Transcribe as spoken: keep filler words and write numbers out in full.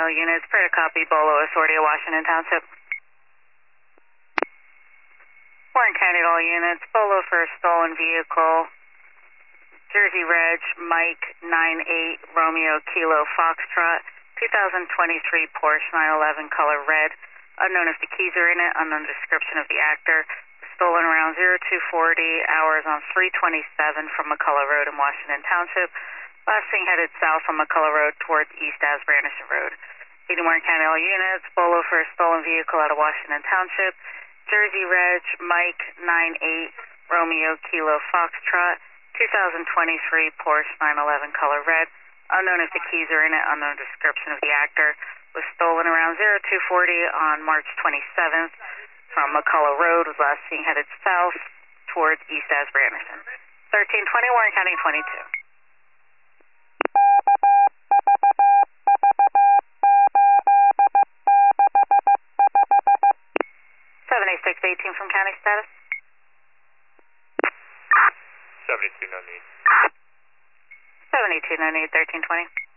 all units. Prayer to copy, Bolo Authority of Washington Township. Warren County to all units. Bolo for a stolen vehicle. Jersey Reg, Mike nine eight, Romeo Kilo Foxtrot, two thousand twenty-three Porsche nine eleven color red. Unknown if the keys are in it, unknown description of the actor. Stolen around zero two forty hours on three twenty-seven from McCullough Road in Washington Township. Last seen headed south from McCullough Road towards East Asbury Anderson Road. eighty Warren County all units. Bolo for a stolen vehicle out of Washington Township. Jersey Reg, Mike nine eight, Romeo Kilo Foxtrot, two thousand twenty-three Porsche nine eleven color red. Unknown if the keys are in it, unknown description of the actor. Was stolen around zero two forty on March twenty-seventh from McCullough Road. Was last seen headed south towards East Asbury Anderson. thirteen twenty Warren County twenty-two. seventy-six eighteen from county status. seventy-two no need. seventy-two no need, thirteen twenty.